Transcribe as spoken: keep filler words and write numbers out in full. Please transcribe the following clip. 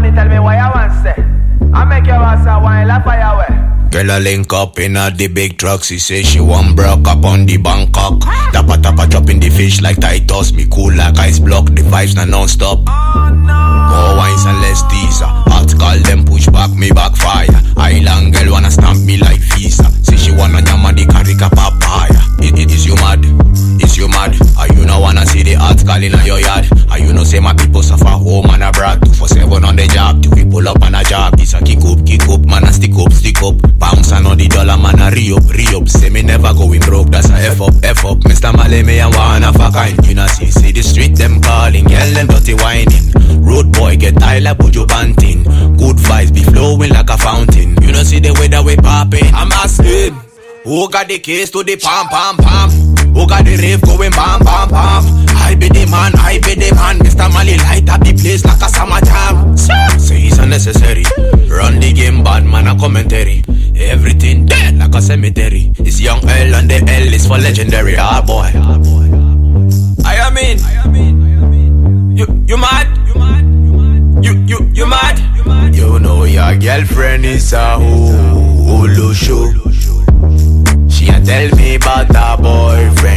money, tell me why I want to say. I make your ass a wine like firework. Girl a link up in a the big truck. She say she want broke up on the Bangkok. Tapa tapa chopping the fish like Titus. Me cool like ice block. The vibes na non-stop. Oh no. More wines and less teaser. Hot call them push back me backfire. Island girl wanna stamp me like Visa. Say she wanna nyama the karika papaya. It, it is you mad? Is you mad? Are you no wanna see the hot call in your yard? Are you no say my people suffer home and abroad? Two for seven on the job. Two we pull up on a job. This a kick up, kick up. Man a stick up, stick up. Pounds and all the dollar man a re-up, re-up. Say me never going broke, that's a F up, F up. Mister Malay me and one of a kind. You know see, see the street them calling. Yell them dirty whining. Road boy get tired like Bojo Banting. Good vibes be flowing like a fountain. You know see the way that we popping. I'm asking, who got the keys to the pam pam pam? Who got the rave going bam bam bam? I be the man, I be the man. Mister Mali light up the place like a summer jam. Say it's unnecessary. Run the game, bad man a commentary. Everything dead like a cemetery. It's young L and the L is for legendary. Ah boy, I am in. You you mad? You you you mad? You know your girlfriend is a Hulu show. She a tell me about her boyfriend.